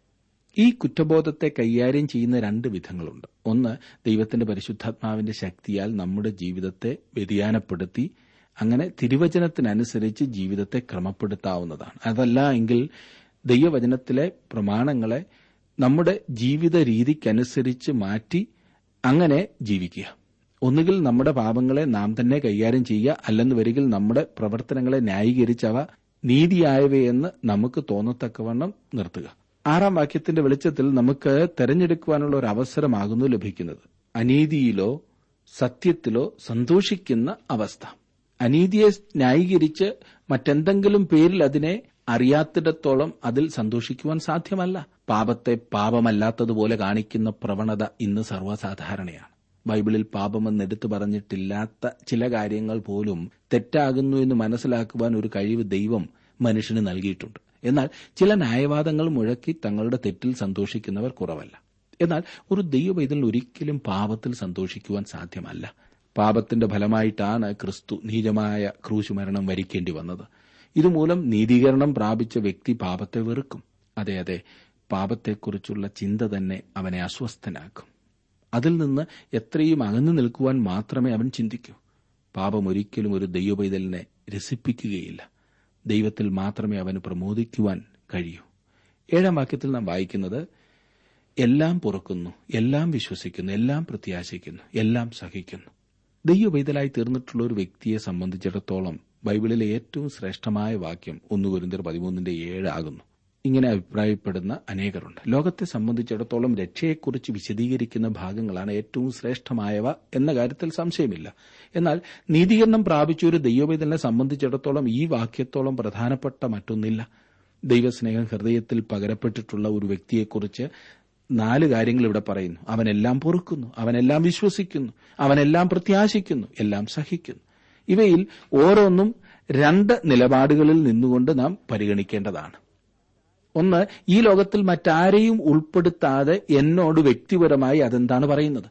ഈ കുറ്റബോധത്തെ കൈകാര്യം ചെയ്യുന്ന 2 വിധങ്ങളുണ്ട്. ഒന്ന്, ദൈവത്തിന്റെ പരിശുദ്ധാത്മാവിന്റെ ശക്തിയാൽ നമ്മുടെ ജീവിതത്തെ വ്യതിയാനപ്പെടുത്തി അങ്ങനെ തിരുവചനത്തിനനുസരിച്ച് ജീവിതത്തെ ക്രമപ്പെടുത്താവുന്നതാണ്. അതല്ല എങ്കിൽ ദൈവവചനത്തിലെ പ്രമാണങ്ങളെ നമ്മുടെ ജീവിത രീതിക്കനുസരിച്ച് മാറ്റി അങ്ങനെ ജീവിക്കുക. ഒന്നുകിൽ നമ്മുടെ പാപങ്ങളെ നാം തന്നെ കൈകാര്യം ചെയ്യുക, അല്ലെന്ന് വരികിൽ നമ്മുടെ പ്രവർത്തനങ്ങളെ ന്യായീകരിച്ചവ നീതിയായവയെന്ന് നമുക്ക് തോന്നത്തക്കവണ്ണം നിർത്തുക. 6-ാം വാക്യത്തിന്റെ വെളിച്ചത്തിൽ നമുക്ക് തെരഞ്ഞെടുക്കുവാനുള്ള ഒരു അവസരമാകുന്നു ലഭിക്കുന്നത്. അനീതിയിലോ സത്യത്തിലോ സന്തോഷിക്കുന്ന അവസ്ഥ. അനീതിയെ ന്യായീകരിച്ച് മറ്റെന്തെങ്കിലും പേരിൽ അതിനെ അറിയാത്തിടത്തോളം അതിൽ സന്തോഷിക്കുവാൻ സാധ്യമല്ല. പാപത്തെ പാപമല്ലാത്തതുപോലെ കാണിക്കുന്ന പ്രവണത ഇന്ന് സർവ്വസാധാരണയാണ്. ബൈബിളിൽ പാപമെന്ന് എടുത്തു പറഞ്ഞിട്ടില്ലാത്ത ചില കാര്യങ്ങൾ പോലും തെറ്റാകുന്നു എന്ന് മനസ്സിലാക്കുവാൻ ഒരു കഴിവ് ദൈവം മനുഷ്യന് നൽകിയിട്ടുണ്ട്. എന്നാൽ ചില ന്യായവാദങ്ങൾ മുഴക്കി തങ്ങളുടെ തെറ്റിൽ സന്തോഷിക്കുന്നവർ കുറവല്ല. എന്നാൽ ഒരു ദൈവപൈതലിന് ഒരിക്കലും പാപത്തിൽ സന്തോഷിക്കുവാൻ സാധ്യമല്ല. പാപത്തിന്റെ ഫലമായിട്ടാണ് ക്രിസ്തു നീചമായ ക്രൂശുമരണം വരിക്കേണ്ടി വന്നത്. ഇതുമൂലം നീതീകരണം പ്രാപിച്ച വ്യക്തി പാപത്തെ വെറുക്കും. അതെ, പാപത്തെക്കുറിച്ചുള്ള ചിന്ത തന്നെ അവനെ അസ്വസ്ഥനാക്കും. അതിൽ നിന്ന് എത്രയും അകന്നു നിൽക്കുവാൻ മാത്രമേ അവൻ ചിന്തിക്കൂ. പാപം ഒരിക്കലും ഒരു ദൈവപൈതലിനെ രസിപ്പിക്കുകയില്ല. ദൈവത്തിൽ മാത്രമേ അവന് പ്രമോദിക്കുവാൻ കഴിയൂ. 7-ാം വാക്യത്തിൽ നാം വായിക്കുന്നത്, എല്ലാം പൊറുക്കുന്നു, എല്ലാം വിശ്വസിക്കുന്നു, എല്ലാം പ്രത്യാശിക്കുന്നു, എല്ലാം സഹിക്കുന്നു. ദൈവപൈതലായി തീർന്നിട്ടുള്ള ഒരു വ്യക്തിയെ സംബന്ധിച്ചിടത്തോളം ബൈബിളിലെ ഏറ്റവും ശ്രേഷ്ഠമായ വാക്യം 1 കൊരിന്ത്യർ 13:7 ആകുന്നു. ഇങ്ങനെ അഭിപ്രായപ്പെടുന്ന അനേകരുണ്ട്. ലോകത്തെ സംബന്ധിച്ചിടത്തോളം രക്ഷയെക്കുറിച്ച് വിശദീകരിക്കുന്ന ഭാഗങ്ങളാണ് ഏറ്റവും ശ്രേഷ്ഠമായവ എന്ന കാര്യത്തിൽ സംശയമില്ല. എന്നാൽ നീതീകരണം പ്രാപിച്ച ഒരു ദൈവപൈതലിനെ സംബന്ധിച്ചിടത്തോളം ഈ വാക്യത്തോളം പ്രധാനപ്പെട്ട മറ്റൊന്നില്ല. ദൈവസ്നേഹം ഹൃദയത്തിൽ പകരപ്പെട്ടിട്ടുള്ള ഒരു വ്യക്തിയെക്കുറിച്ച് 4 കാര്യങ്ങൾ ഇവിടെ പറയുന്നു. അവനെല്ലാം പൊറുക്കുന്നു, അവനെല്ലാം വിശ്വസിക്കുന്നു, അവനെല്ലാം പ്രത്യാശിക്കുന്നു, എല്ലാം സഹിക്കുന്നു. ഇവയിൽ ഓരോന്നും 2 നിലപാടുകളിൽ നിന്നുകൊണ്ട് നാം പരിഗണിക്കേണ്ടതാണ്. ഒന്ന്, ഈ ലോകത്തിൽ മറ്റാരെയും ഉൾപ്പെടുത്താതെ എന്നോട് വ്യക്തിപരമായി അതെന്താണ് പറയുന്നത്.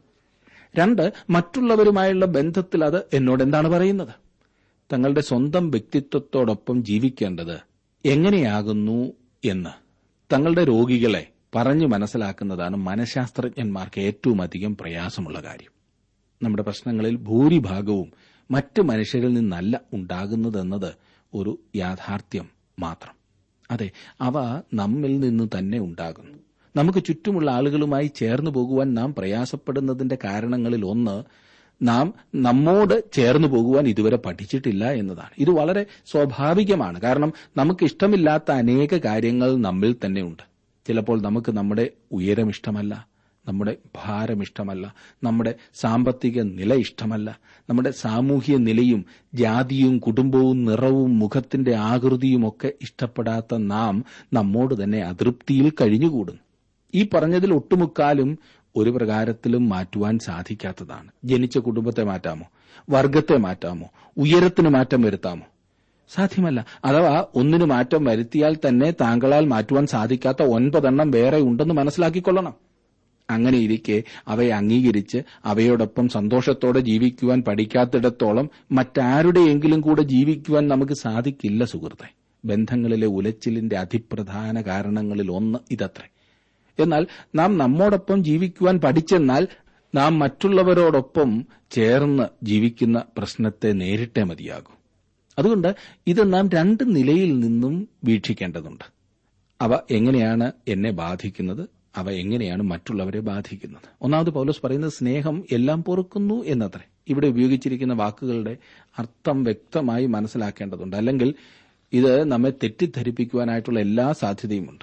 2, മറ്റുള്ളവരുമായുള്ള ബന്ധത്തിൽ അത് എന്നോട് എന്താണ് പറയുന്നത്. തങ്ങളുടെ സ്വന്തം വ്യക്തിത്വത്തോടൊപ്പം ജീവിക്കേണ്ടത് എങ്ങനെയാകുന്നു എന്ന് തങ്ങളുടെ രോഗികളെ പറഞ്ഞു മനസ്സിലാക്കുന്നതാണ് മനഃശാസ്ത്രജ്ഞന്മാർക്ക് ഏറ്റവും അധികം പ്രയാസമുള്ള കാര്യം. നമ്മുടെ പ്രശ്നങ്ങളിൽ ഭൂരിഭാഗവും മറ്റ് മനുഷ്യരിൽ നിന്നല്ല ഉണ്ടാകുന്നതെന്നത് ഒരു യാഥാർത്ഥ്യം മാത്രം. അതെ, അവ നമ്മിൽ നിന്ന് തന്നെ ഉണ്ടാകുന്നു. നമുക്ക് ചുറ്റുമുള്ള ആളുകളുമായി ചേർന്നു പോകുവാൻ നാം പ്രയാസപ്പെടുന്നതിന്റെ കാരണങ്ങളിൽ ഒന്ന്, നാം നമ്മോട് ചേർന്നു പോകുവാൻ ഇതുവരെ പഠിച്ചിട്ടില്ല എന്നതാണ്. ഇത് വളരെ സ്വാഭാവികമാണ്. കാരണം നമുക്ക് ഇഷ്ടമില്ലാത്ത അനേക കാര്യങ്ങൾ നമ്മിൽ തന്നെ ഉണ്ട്. ചിലപ്പോൾ നമുക്ക് നമ്മുടെ ഉയരം ഇഷ്ടമല്ല, നമ്മുടെ ഭാരം ഇഷ്ടമല്ല, നമ്മുടെ സാമ്പത്തിക നില ഇഷ്ടമല്ല, നമ്മുടെ സാമൂഹ്യ നിലയും ജാതിയും കുടുംബവും നിറവും മുഖത്തിന്റെ ആകൃതിയുമൊക്കെ ഇഷ്ടപ്പെടാത്ത നാം നമ്മോട് തന്നെ അതൃപ്തിയിൽ കഴിഞ്ഞുകൂടുന്നു. ഈ പറഞ്ഞതിൽ ഒട്ടുമുക്കാലും ഒരു പ്രകാരത്തിലും മാറ്റുവാൻ സാധിക്കാത്തതാണ്. ജനിച്ച കുടുംബത്തെ മാറ്റാമോ? വർഗത്തെ മാറ്റാമോ? ഉയരത്തിന് മാറ്റം വരുത്താമോ? സാധ്യമല്ല. അഥവാ ഒന്നിന് മാറ്റം വരുത്തിയാൽ തന്നെ താങ്കളാൽ മാറ്റുവാൻ സാധിക്കാത്ത 9 വേറെ ഉണ്ടെന്ന് മനസ്സിലാക്കിക്കൊള്ളണം. അങ്ങനെയിരിക്കെ അവയെ അംഗീകരിച്ച് അവയോടൊപ്പം സന്തോഷത്തോടെ ജീവിക്കുവാൻ പഠിക്കാത്തിടത്തോളം മറ്റാരുടെയെങ്കിലും കൂടെ ജീവിക്കുവാൻ നമുക്ക് സാധിക്കില്ല സുഹൃത്തെ. ബന്ധങ്ങളിലെ ഉലച്ചിലിന്റെ അതിപ്രധാന കാരണങ്ങളിൽ ഒന്ന് ഇതത്രേ. എന്നാൽ നാം നമ്മോടൊപ്പം ജീവിക്കുവാൻ പഠിച്ചെന്നാൽ നാം മറ്റുള്ളവരോടൊപ്പം ചേർന്ന് ജീവിക്കുന്ന പ്രശ്നത്തെ നേരിട്ടേ മതിയാകൂ. അതുകൊണ്ട് ഇത് നാം 2 നിലയിൽ നിന്നും വീക്ഷിക്കേണ്ടതുണ്ട്. അവ എങ്ങനെയാണ് എന്നെ ബാധിക്കുന്നത്, അവ എങ്ങനെയാണ് മറ്റുള്ളവരെ ബാധിക്കുന്നത്. ഒന്നാമത് പൗലോസ് പറയുന്നത് സ്നേഹം എല്ലാം പൊറുക്കുന്നു എന്നത്രേ. ഇവിടെ ഉപയോഗിച്ചിരിക്കുന്ന വാക്കുകളുടെ അർത്ഥം വ്യക്തമായി മനസ്സിലാക്കേണ്ടതുണ്ട്. അല്ലെങ്കിൽ ഇത് നമ്മെ തെറ്റിദ്ധരിപ്പിക്കുവാനായിട്ടുള്ള എല്ലാ സാധ്യതയുമുണ്ട്.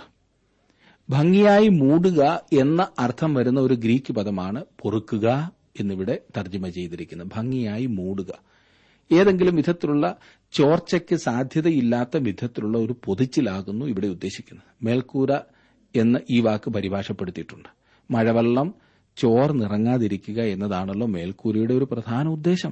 ഭംഗിയായി മൂടുക എന്ന അർത്ഥം വരുന്ന ഒരു ഗ്രീക്ക് പദമാണ് പൊറുക്കുക എന്നിവിടെ തർജ്ജമ ചെയ്തിരിക്കുന്നത്. ഭംഗിയായി മൂടുക. ഏതെങ്കിലും വിധത്തിലുള്ള ചോർച്ചയ്ക്ക് സാധ്യതയില്ലാത്ത വിധത്തിലുള്ള ഒരു പൊതിച്ചിലാകുന്നു ഇവിടെ ഉദ്ദേശിക്കുന്നത്. മേൽക്കൂര എന്ന് ഈ വാക്ക് പരിഭാഷപ്പെടുത്തിയിട്ടുണ്ട്. മഴവെള്ളം ചോർന്നിറങ്ങാതിരിക്കുക എന്നതാണല്ലോ മേൽക്കൂരയുടെ ഒരു പ്രധാന ഉദ്ദേശം.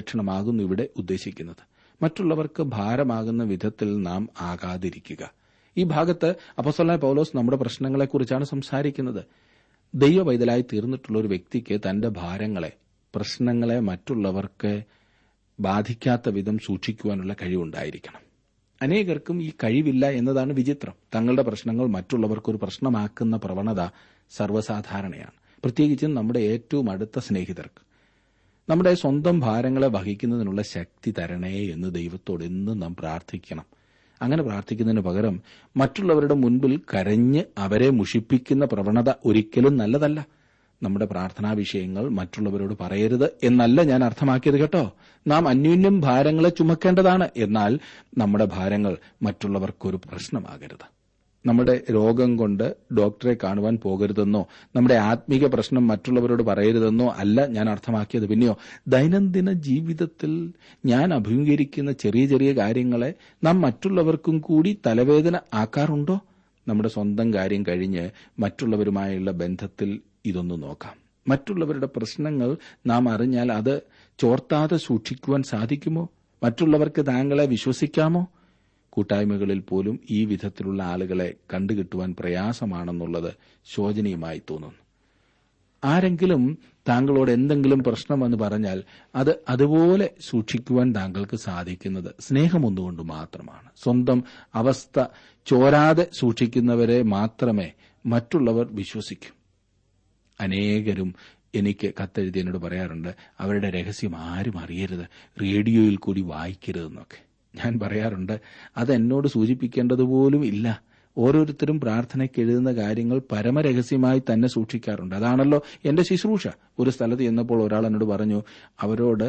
സംരക്ഷണമാകുന്നു ഇവിടെ ഉദ്ദേശിക്കുന്നത്. മറ്റുള്ളവർക്ക് ഭാരമാകുന്ന വിധത്തിൽ നാം ആകാതിരിക്കുക. ഈ ഭാഗത്ത് അപ്പോസ്തലനായ പൗലോസ് നമ്മുടെ പ്രശ്നങ്ങളെക്കുറിച്ചാണ് സംസാരിക്കുന്നത്. ദൈവവൈതലായി തീർന്നിട്ടുള്ള ഒരു വ്യക്തിക്ക് തന്റെ ഭാരങ്ങളെ, പ്രശ്നങ്ങളെ മറ്റുള്ളവർക്ക് ബാധിക്കാത്ത വിധം സൂക്ഷിക്കുവാനുള്ള കഴിവുണ്ടായിരിക്കണം. അനേകർക്കും ഈ കഴിവില്ല എന്നതാണ് വിചിത്രം. തങ്ങളുടെ പ്രശ്നങ്ങൾ മറ്റുള്ളവർക്കൊരു പ്രശ്നമാക്കുന്ന പ്രവണത സർവ്വസാധാരണയാണ്, പ്രത്യേകിച്ചും നമ്മുടെ ഏറ്റവും അടുത്ത സ്നേഹിതർക്ക്. നമ്മുടെ സ്വന്തം ഭാരങ്ങളെ വഹിക്കുന്നതിനുള്ള ശക്തി തരണേ എന്ന് ദൈവത്തോട് എന്നും നാം പ്രാർത്ഥിക്കണം. അങ്ങനെ പ്രാർത്ഥിക്കുന്നതിന് പകരം മറ്റുള്ളവരുടെ മുൻപിൽ കരഞ്ഞ് അവരെ മുഷിപ്പിക്കുന്ന പ്രവണത ഒരിക്കലും നല്ലതല്ല. നമ്മുടെ പ്രാർത്ഥനാ വിഷയങ്ങൾ മറ്റുള്ളവരോട് പറയരുത് എന്നല്ല ഞാൻ അർത്ഥമാക്കിയത് കേട്ടോ. നാം അന്യോന്യം ഭാരങ്ങളെ ചുമക്കേണ്ടതാണ്. എന്നാൽ നമ്മുടെ ഭാരങ്ങൾ മറ്റുള്ളവർക്കൊരു പ്രശ്നമാകരുത്. നമ്മുടെ രോഗം കൊണ്ട് ഡോക്ടറെ കാണുവാൻ പോകരുതെന്നോ നമ്മുടെ ആത്മീക പ്രശ്നം മറ്റുള്ളവരോട് പറയരുതെന്നോ അല്ല ഞാൻ അർത്ഥമാക്കിയത്. പിന്നെയോ, ദൈനംദിന ജീവിതത്തിൽ ഞാൻ അഭിമുഖീകരിക്കുന്ന ചെറിയ ചെറിയ കാര്യങ്ങളെ നാം മറ്റുള്ളവർക്കും കൂടി തലവേദന ആക്കാറുണ്ടോ? നമ്മുടെ സ്വന്തം കാര്യം കഴിഞ്ഞ് മറ്റുള്ളവരുമായുള്ള ബന്ധത്തിൽ ഇതൊന്നു നോക്കാം. മറ്റുള്ളവരുടെ പ്രശ്നങ്ങൾ നാം അറിഞ്ഞാൽ അത് ചോർത്താതെ സൂക്ഷിക്കുവാൻ സാധിക്കുമോ? മറ്റുള്ളവർക്ക് താങ്കളെ വിശ്വസിക്കാമോ? കൂട്ടായ്മകളിൽ പോലും ഈ വിധത്തിലുള്ള ആളുകളെ കണ്ടുകിട്ടുവാൻ പ്രയാസമാണെന്നുള്ളത് ശോചനീയമായി തോന്നുന്നു. ആരെങ്കിലും താങ്കളോട് എന്തെങ്കിലും പ്രശ്നമെന്ന് പറഞ്ഞാൽ അത് അതുപോലെ സൂക്ഷിക്കുവാൻ താങ്കൾക്ക് സാധിക്കുന്നത് സ്നേഹമൊന്നുകൊണ്ട് മാത്രമാണ്. സ്വന്തം അവസ്ഥ ചോരാതെ സൂക്ഷിക്കുന്നവരെ മാത്രമേ മറ്റുള്ളവർ വിശ്വസിക്കൂ. അനേകരും എനിക്ക് കത്തെഴുതിയതിനോട് പറയാറുണ്ട്, അവരുടെ രഹസ്യം ആരും അറിയരുത്, റേഡിയോയിൽ കൂടി വായിക്കരുതെന്നൊക്കെ. ഞാൻ പറയാറുണ്ട്, അതെന്നോട് സൂചിപ്പിക്കേണ്ടതുപോലും ഇല്ല. ഓരോരുത്തരും പ്രാർത്ഥനയ്ക്ക് എഴുതുന്ന കാര്യങ്ങൾ പരമരഹസ്യമായി തന്നെ സൂക്ഷിക്കാറുണ്ട്. അതാണല്ലോ എന്റെ ശുശ്രൂഷ. ഒരു സ്ഥലത്ത് ചെന്നപ്പോൾ ഒരാൾ എന്നോട് പറഞ്ഞു, അവരോട്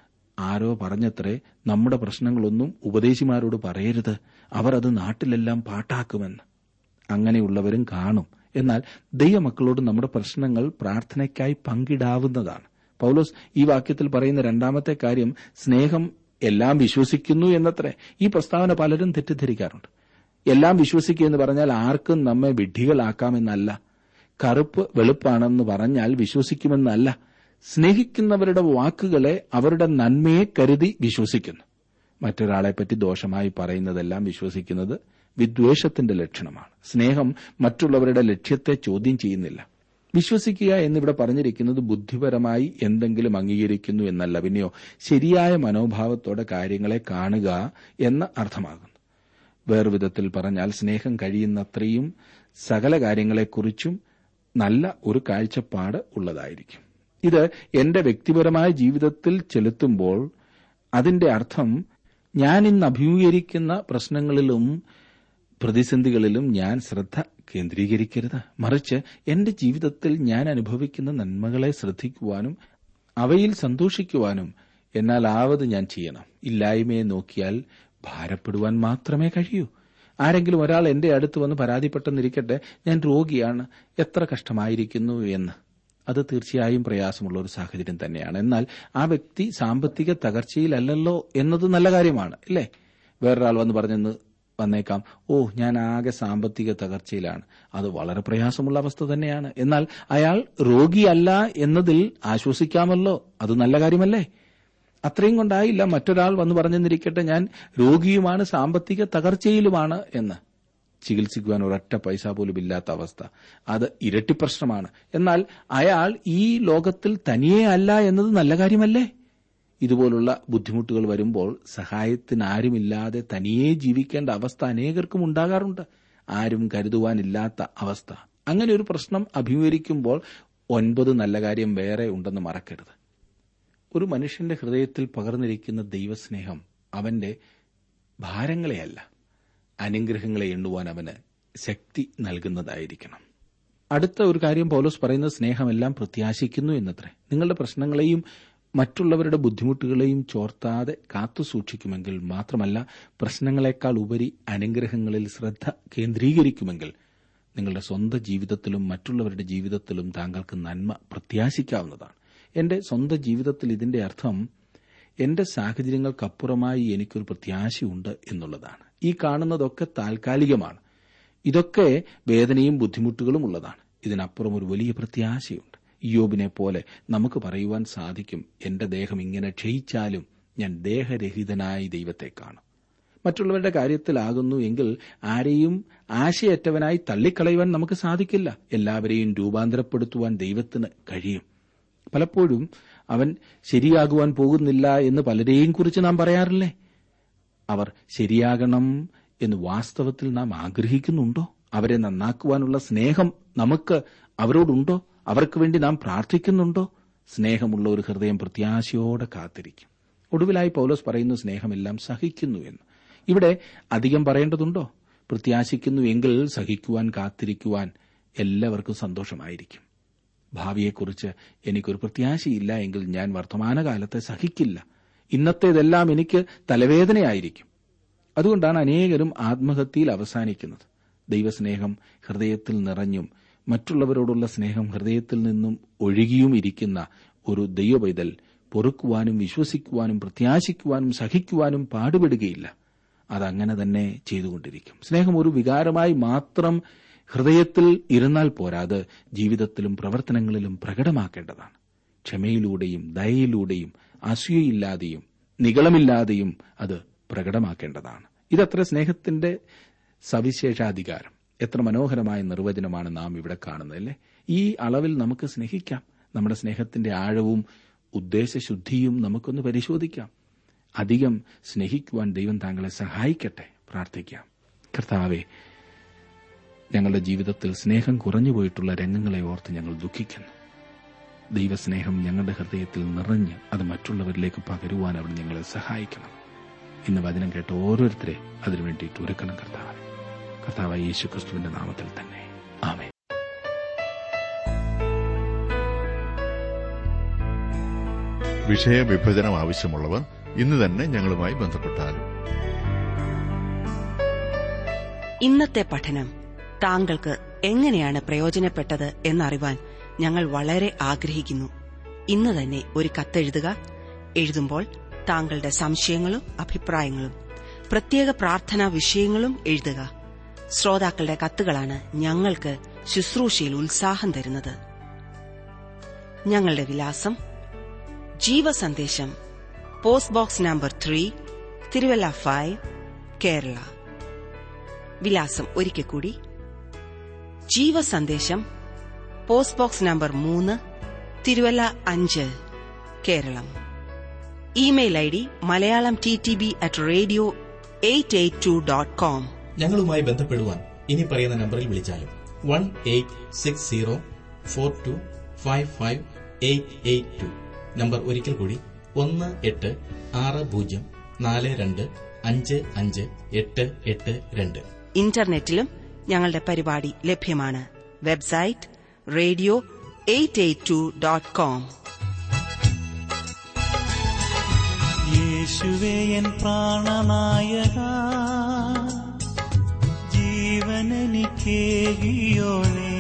ആരോ പറഞ്ഞത്രേ, നമ്മുടെ പ്രശ്നങ്ങളൊന്നും ഉപദേശിമാരോട് പറയരുത്, അവർ അത് നാട്ടിലെല്ലാം പാട്ടാക്കുമെന്ന്. അങ്ങനെയുള്ളവരും കാണും. എന്നാൽ ദൈവമക്കളോട് നമ്മുടെ പ്രശ്നങ്ങൾ പ്രാർത്ഥനയ്ക്കായി പങ്കിടാവുന്നതാണ്. പൗലോസ് ഈ വാക്യത്തിൽ പറയുന്ന രണ്ടാമത്തെ കാര്യം സ്നേഹം എല്ലാം വിശ്വസിക്കുന്നു എന്നത്രേ. ഈ പ്രസ്താവന പലരും തെറ്റിദ്ധരിക്കാറുണ്ട്. എല്ലാം വിശ്വസിക്കുക എന്ന് പറഞ്ഞാൽ ആർക്കും നമ്മെ വിഡ്ഢികളാക്കാമെന്നല്ല. കറുപ്പ് വെളുപ്പാണെന്ന് പറഞ്ഞാൽ വിശ്വസിക്കുമെന്നല്ല. സ്നേഹിക്കുന്നവരുടെ വാക്കുകളെ, അവരുടെ നന്മയെ കരുതി വിശ്വസിക്കുന്നു. മറ്റൊരാളെപ്പറ്റി ദോഷമായി പറയുന്നതെല്ലാം വിശ്വസിക്കുന്നത് വിദ്വേഷത്തിന്റെ ലക്ഷണമാണ്. സ്നേഹം മറ്റുള്ളവരുടെ ലക്ഷ്യത്തെ ചോദ്യം ചെയ്യുന്നില്ല. വിശ്വസിക്കുക എന്നിവിടെ പറഞ്ഞിരിക്കുന്നത് ബുദ്ധിപരമായി എന്തെങ്കിലും അംഗീകരിക്കുന്നു എന്നല്ല, പിന്നെയോ ശരിയായ മനോഭാവത്തോടെ കാര്യങ്ങളെ കാണുക എന്ന് അർത്ഥമാകുന്നു. വേർവിധത്തിൽ പറഞ്ഞാൽ സ്നേഹം കഴിയുന്നത്രയും സകല കാര്യങ്ങളെക്കുറിച്ചും നല്ല ഒരു കാഴ്ചപ്പാട് ഉള്ളതായിരിക്കും. ഇത് എന്റെ വ്യക്തിപരമായ ജീവിതത്തിൽ ചെലുത്തുമ്പോൾ അതിന്റെ അർത്ഥം ഞാൻ ഇന്ന് അഭിമുഖീകരിക്കുന്ന പ്രശ്നങ്ങളിലും പ്രതിസന്ധികളിലും ഞാൻ ശ്രദ്ധ കേന്ദ്രീകരിക്കരുത്. മറിച്ച് എന്റെ ജീവിതത്തിൽ ഞാൻ അനുഭവിക്കുന്ന നന്മകളെ ശ്രദ്ധിക്കുവാനും അവയിൽ സന്തോഷിക്കുവാനും എന്നാലാവത് ഞാൻ ചെയ്യണം. ഇല്ലായ്മയെ നോക്കിയാൽ ഭാരപ്പെടുവാൻ മാത്രമേ കഴിയൂ. ആരെങ്കിലും ഒരാൾ എന്റെ അടുത്ത് വന്ന് പരാതിപ്പെട്ടെന്നിരിക്കട്ടെ, ഞാൻ രോഗിയാണ്, എത്ര കഷ്ടമായിരിക്കുന്നു എന്ന്. അത് തീർച്ചയായും പ്രയാസമുള്ള ഒരു സാഹചര്യം തന്നെയാണ്. എന്നാൽ ആ വ്യക്തി സാമ്പത്തിക തകർച്ചയിലല്ലല്ലോ എന്നത് നല്ല കാര്യമാണ്, ഇല്ലേ? വേറൊരാൾ വന്ന് പറഞ്ഞെന്ന് വന്നേക്കാം, ഓ, ഞാൻ ആകെ സാമ്പത്തിക തകർച്ചയിലാണ്. അത് വളരെ പ്രയാസമുള്ള അവസ്ഥ തന്നെയാണ്. എന്നാൽ അയാൾ രോഗിയല്ല എന്നതിൽ ആശ്വസിക്കാമല്ലോ, അത് നല്ല കാര്യമല്ലേ? അത്രയും കൊണ്ടായില്ല മറ്റൊരാൾ വന്ന് പറഞ്ഞെന്നിരിക്കട്ടെ, ഞാൻ രോഗിയുമാണ്, സാമ്പത്തിക തകർച്ചയിലുമാണ് എന്ന്. ചികിത്സിക്കുവാൻ ഒരൊറ്റ പൈസ പോലും ഇല്ലാത്ത അവസ്ഥ, അത് ഇരട്ടി പ്രശ്നമാണ്. എന്നാൽ അയാൾ ഈ ലോകത്തിൽ തനിയെ അല്ല എന്നത് നല്ല കാര്യമല്ലേ? ഇതുപോലുള്ള ബുദ്ധിമുട്ടുകൾ വരുമ്പോൾ സഹായത്തിനാരുമില്ലാതെ തനിയെ ജീവിക്കേണ്ട അവസ്ഥ അനേകർക്കും ഉണ്ടാകാറുണ്ട്. ആരും കരുതുവാനില്ലാത്ത അവസ്ഥ. അങ്ങനെ ഒരു പ്രശ്നം അഭിമുഖീകരിക്കുമ്പോൾ 9 നല്ല കാര്യം വേറെ ഉണ്ടെന്ന് മറക്കരുത്. ഒരു മനുഷ്യന്റെ ഹൃദയത്തിൽ പകർന്നിരിക്കുന്ന ദൈവസ്നേഹം അവന്റെ ഭാരങ്ങളെയല്ല, അനുഗ്രഹങ്ങളെ എണ്ണുവാൻ അവന് ശക്തി നൽകുന്നതായിരിക്കണം. അടുത്ത ഒരു കാര്യം പൗലോസ് പറയുന്നത് സ്നേഹമെല്ലാം പ്രത്യാശിക്കുന്നു എന്നത്രേ. നിങ്ങളുടെ പ്രശ്നങ്ങളെയും മറ്റുള്ളവരുടെ ബുദ്ധിമുട്ടുകളെയും ചോർത്താതെ കാത്തുസൂക്ഷിക്കുമെങ്കിൽ, മാത്രമല്ല പ്രശ്നങ്ങളെക്കാൾ ഉപരി അനുഗ്രഹങ്ങളിൽ ശ്രദ്ധ കേന്ദ്രീകരിക്കുമെങ്കിൽ, നിങ്ങളുടെ സ്വന്തം ജീവിതത്തിലും മറ്റുള്ളവരുടെ ജീവിതത്തിലും താങ്കൾക്ക് നന്മ പ്രത്യാശിക്കാവുന്നതാണ്. എന്റെ സ്വന്തം ജീവിതത്തിൽ ഇതിന്റെ അർത്ഥം എന്റെ സാഹചര്യങ്ങൾക്കപ്പുറമായി എനിക്കൊരു പ്രത്യാശയുണ്ട് എന്നുള്ളതാണ്. ഈ കാണുന്നതൊക്കെ താൽക്കാലികമാണ്. ഇതൊക്കെ വേദനയും ബുദ്ധിമുട്ടുകളും ഉള്ളതാണ്. ഇതിനപ്പുറം ഒരു വലിയ പ്രത്യാശയുണ്ട്. ഇയ്യോബിനെ പോലെ നമുക്ക് പറയുവാൻ സാധിക്കും, എന്റെ ദേഹം ഇങ്ങനെ ക്ഷയിച്ചാലും ഞാൻ ദേഹരഹിതനായി ദൈവത്തെ കാണും. മറ്റുള്ളവരുടെ കാര്യത്തിലാകുന്നു എങ്കിൽ ആരെയും ആശയറ്റവനായി തള്ളിക്കളയുവാൻ നമുക്ക് സാധിക്കില്ല. എല്ലാവരെയും രൂപാന്തരപ്പെടുത്തുവാൻ ദൈവത്തിന് കഴിയും. പലപ്പോഴും അവൻ ശരിയാകുവാൻ പോകുന്നില്ല എന്ന് പലരെയും കുറിച്ച് നാം പറയാറില്ലേ? അവർ ശരിയാകണം എന്ന് വാസ്തവത്തിൽ നാം ആഗ്രഹിക്കുന്നുണ്ടോ? അവരെ നന്നാക്കുവാനുള്ള സ്നേഹം നമുക്ക് അവരോടുണ്ടോ? അവർക്ക് വേണ്ടി നാം പ്രാർത്ഥിക്കുന്നുണ്ടോ? സ്നേഹമുള്ള ഒരു ഹൃദയം പ്രത്യാശയോടെ കാത്തിരിക്കും. ഒടുവിലായി പൗലോസ് പറയുന്നു, സ്നേഹമെല്ലാം സഹിക്കുന്നു എന്ന്. ഇവിടെ അധികം പറയേണ്ടതുണ്ടോ? പ്രത്യാശിക്കുന്നു എങ്കിൽ സഹിക്കുവാൻ, കാത്തിരിക്കുവാൻ എല്ലാവർക്കും സന്തോഷമായിരിക്കും. ഭാവിയെക്കുറിച്ച് എനിക്കൊരു പ്രത്യാശയില്ല എങ്കിൽ ഞാൻ വർത്തമാനകാലത്തെ സഹിക്കില്ല. ഇന്നത്തേതെല്ലാം എനിക്ക് തലവേദനയായിരിക്കും. അതുകൊണ്ടാണ് അനേകരും ആത്മഹത്യയിൽ അവസാനിക്കുന്നത്. ദൈവസ്നേഹം ഹൃദയത്തിൽ നിറഞ്ഞും മറ്റുള്ളവരോടുള്ള സ്നേഹം ഹൃദയത്തിൽ നിന്നും ഒഴുകിയും ഇരിക്കുന്ന ഒരു ദൈവപൈതൽ പൊറുക്കുവാനും വിശ്വസിക്കുവാനും പ്രത്യാശിക്കുവാനും സഹിക്കുവാനും പാടുപെടുകയില്ല. അതങ്ങനെ തന്നെ ചെയ്തുകൊണ്ടിരിക്കും. സ്നേഹം ഒരു വികാരമായി മാത്രം ഹൃദയത്തിൽ ഇരുന്നാൽ പോരാതെ ജീവിതത്തിലും പ്രവർത്തനങ്ങളിലും പ്രകടമാക്കേണ്ടതാണ്. ക്ഷമയിലൂടെയും ദയയിലൂടെയും അസൂയയില്ലാതെയും നിഗളമില്ലാതെയും അത് പ്രകടമാക്കേണ്ടതാണ്. ഇതത്ര സ്നേഹത്തിന്റെ സവിശേഷാധികാരം. എത്ര മനോഹരമായ നിർവചനമാണ് നാം ഇവിടെ കാണുന്നതല്ലേ? ഈ അളവിൽ നമുക്ക് സ്നേഹിക്കാം. നമ്മുടെ സ്നേഹത്തിന്റെ ആഴവും ഉദ്ദേശശുദ്ധിയും നമുക്കൊന്ന് പരിശോധിക്കാം. അധികം സ്നേഹിക്കുവാൻ ദൈവം താങ്കളെ സഹായിക്കട്ടെ. പ്രാർത്ഥിക്കാം. കർത്താവേ, ഞങ്ങളുടെ ജീവിതത്തിൽ സ്നേഹം കുറഞ്ഞുപോയിട്ടുള്ള രംഗങ്ങളെ ഓർത്ത് ഞങ്ങൾ ദുഃഖിക്കുന്നു. ദൈവസ്നേഹം ഞങ്ങളുടെ ഹൃദയത്തിൽ നിറഞ്ഞ് അത് മറ്റുള്ളവരിലേക്ക് പകരുവാൻ അവർ ഞങ്ങളെ സഹായിക്കണം. ഇന്ന് വചനം കേട്ട ഓരോരുത്തരെ അതിനുവേണ്ടിയിട്ട് ഒരുക്കണം കർത്താവേ. കർത്താവായ യേശുക്രിസ്തുവിന്റെ നാമത്തിൽ തന്നെ ആമേൻ.
വിഷയവിഭജനം ആവശ്യമുള്ളവർ ഇന്ന് തന്നെ ഞങ്ങളുമായി ബന്ധപ്പെട്ടാലും.
ഇന്നത്തെ പഠനം താങ്കൾക്ക് എങ്ങനെയാണ് പ്രയോജനപ്പെട്ടത് എന്നറിവാൻ ഞങ്ങൾ വളരെ ആഗ്രഹിക്കുന്നു. ഇന്ന് തന്നെ ഒരു കത്തെഴുതുക. എഴുതുമ്പോൾ താങ്കളുടെ സംശയങ്ങളും അഭിപ്രായങ്ങളും പ്രത്യേക പ്രാർത്ഥനാ വിഷയങ്ങളും എഴുതുക. ശ്രോതാക്കളുടെ കത്തുകളാണ് ഞങ്ങൾക്ക് ശുശ്രൂഷയിൽ ഉത്സാഹം തരുന്നത്. ഞങ്ങളുടെ വിലാസം: ജീവസന്ദേശം, post box number 3, Thiruvalla 5, Kerala. വിലാസം ഒരിക്കൽ കൂടി: ജീവസന്ദേശം, post box number 3, Thiruvalla 5, Keralam. Email id malayalamttb@radio882.com.
ഞങ്ങളുമായി ബന്ധപ്പെടുവാൻ ഇനി പറയുന്ന നമ്പറിൽ വിളിച്ചാലും 186042558882. നമ്പർ ഒരിക്കൽ കൂടി 186042558882.
ഇന്റർനെറ്റിലും ഞങ്ങളുടെ പരിപാടി ലഭ്യമാണ്. Website radio882.com.
യേശുവേ എൻ പ്രാണനായക, ജീവനെനിക്കേകിയോനേ,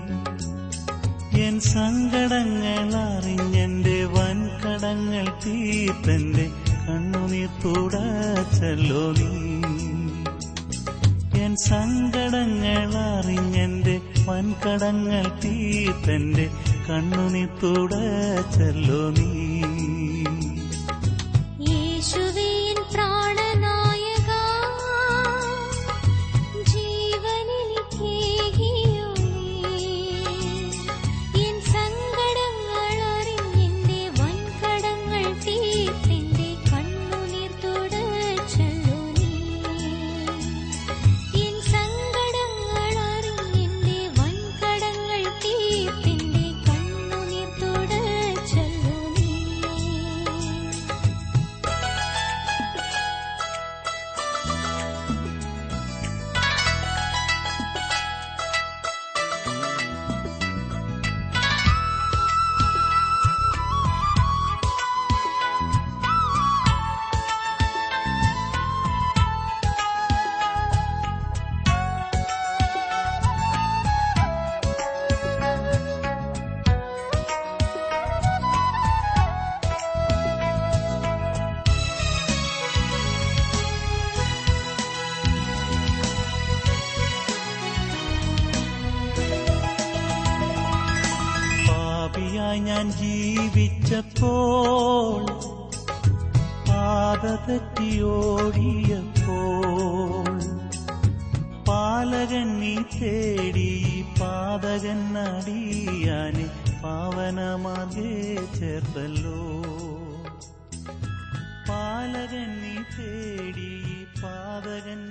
എൻ സങ്കടങ്ങൾ അറിഞ്ഞെന്റെ വൻകടങ്ങൾ തീർത്തന്റെ കണ്ണുനീർ തുടച്ചല്ലോ നീ. എൻ സങ്കടങ്ങൾ അറിഞ്ഞെന്റെ വൻകടങ്ങൾ തീർത്തന്റെ കണ്ണുനീർ തുടച്ചല്ലോ നീ.
യേശുവേൻ പ്രാണനായക, ജീവനെനിക്കേകിയോനേ, എൻ സങ്കടങ്ങൾ അറിഞ്ഞെന്റെ വൻകടങ്ങൾ തീർത്തന്റെ കണ്ണുനീർ തുടച്ചല്ലോ നീ. എൻ സങ്കടങ്ങൾ അറിഞ്ഞെന്റെ വൻകടങ്ങൾ തീർത്തന്റെ കണ്ണുനീർ തുടച്ചല്ലോ നീ.
പാപിയായി ഞാൻ ജീവിച്ചപ്പോൾ, പാത തെറ്റിയോടിയപ്പോൾ, തേടി പാതകൻ അടിയാനെ പാവനമാർഗേ ചേർത്തല്ലോ. പാലകൻ നീ തേടി പാതകൻ